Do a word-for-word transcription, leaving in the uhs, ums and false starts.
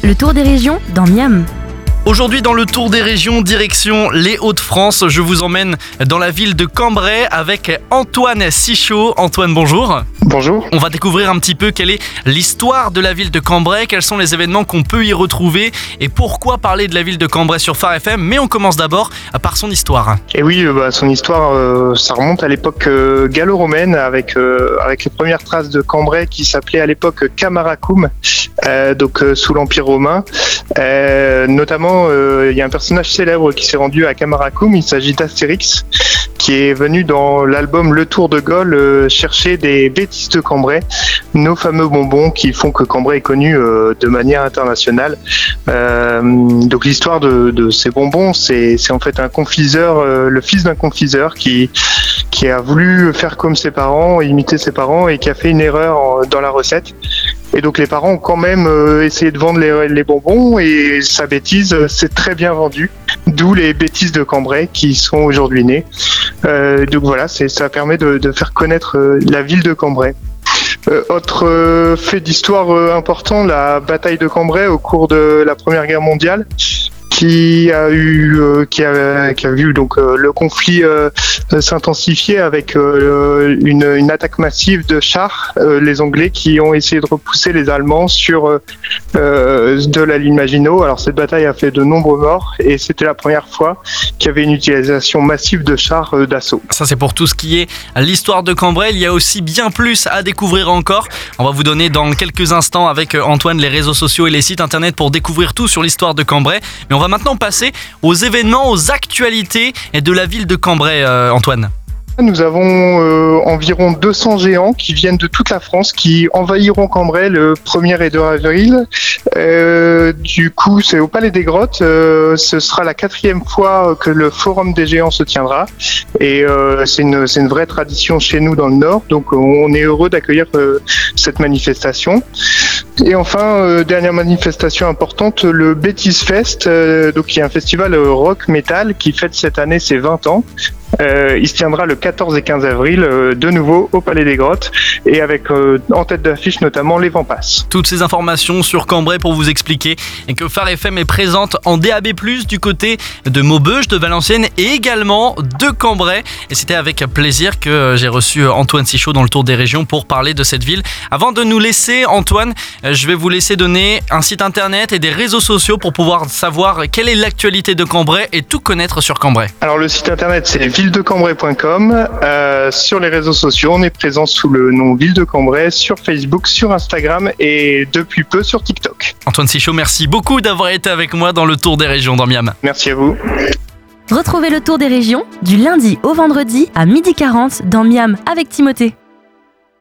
Le tour des régions dans Miam. Aujourd'hui dans le tour des régions, direction les Hauts-de-France, je vous emmène dans la ville de Cambrai avec Antoine Sichaud. Antoine, bonjour. Bonjour. On va découvrir un petit peu quelle est l'histoire de la ville de Cambrai, quels sont les événements qu'on peut y retrouver et pourquoi parler de la ville de Cambrai sur Phare F M. Mais on commence d'abord par son histoire. Et oui, bah, son histoire, euh, ça remonte à l'époque euh, gallo-romaine avec, euh, avec les premières traces de Cambrai qui s'appelait à l'époque Camaracum, euh, donc euh, sous l'Empire romain. Euh, notamment, il euh, y a un personnage célèbre qui s'est rendu à Camaracum, il s'agit d'Astérix, qui est venu dans l'album Le Tour de Gaulle euh, chercher des bêtises de Cambrai, nos fameux bonbons qui font que Cambrai est connu euh, de manière internationale. Euh, donc l'histoire de, de ces bonbons, c'est, c'est en fait un confiseur, euh, le fils d'un confiseur qui, qui a voulu faire comme ses parents, imiter ses parents et qui a fait une erreur en, dans la recette. Et donc les parents ont quand même euh, essayé de vendre les, les bonbons et sa bêtise euh, s'est très bien vendue. D'où les bêtises de Cambrai qui sont aujourd'hui nées. Euh, donc voilà, c'est, ça permet de, de faire connaître euh, la ville de Cambrai. Euh, autre euh, fait d'histoire euh, important, la bataille de Cambrai au cours de la Première Guerre mondiale, qui a eu, euh, qui a, qui a vu donc euh, le conflit euh, s'intensifier avec euh, une, une attaque massive de chars, euh, les Anglais qui ont essayé de repousser les Allemands sur euh, de la ligne Maginot. Alors cette bataille a fait de nombreux morts et c'était la première fois qu'il y avait une utilisation massive de chars euh, d'assaut. Ça c'est pour tout ce qui est l'histoire de Cambrai. Il y a aussi bien plus à découvrir encore. On va vous donner dans quelques instants avec Antoine les réseaux sociaux et les sites internet pour découvrir tout sur l'histoire de Cambrai. Mais on va maintenant passer aux événements, aux actualités de la ville de Cambrai, euh, Antoine. Nous avons euh, environ deux cents géants qui viennent de toute la France, qui envahiront Cambrai le premier et deux avril. Euh, du coup, c'est au Palais des Grottes. Euh, ce sera la quatrième fois que le Forum des géants se tiendra. Et euh, c'est une, c'est une vraie tradition chez nous dans le Nord. Donc, on est heureux d'accueillir euh, cette manifestation. Et enfin, euh, dernière manifestation importante, le Bêtise Fest, euh, donc qui est un festival rock metal qui fête cette année ses vingt ans. Euh, il se tiendra le quatorze et quinze avril, euh, de nouveau au Palais des Grottes, et avec euh, en tête d'affiche notamment les Vents Passent. Toutes ces informations sur Cambrai pour vous expliquer que Phare F M est présente en D A B plus, du côté de Maubeuge, de Valenciennes et également de Cambrai. Et c'était avec plaisir que j'ai reçu Antoine Sichaud dans le Tour des régions pour parler de cette ville. Avant de nous laisser, Antoine, je vais vous laisser donner un site internet et des réseaux sociaux pour pouvoir savoir quelle est l'actualité de Cambrai et tout connaître sur Cambrai. Alors le site internet c'est ville de cambrai point com. Euh, sur les réseaux sociaux, on est présent sous le nom Ville de Cambrai, sur Facebook, sur Instagram et depuis peu sur TikTok. Antoine Sichaud, merci beaucoup d'avoir été avec moi dans le Tour des régions dans Miam. Merci à vous. Retrouvez le tour des régions du lundi au vendredi à midi quarante dans Miam avec Timothée.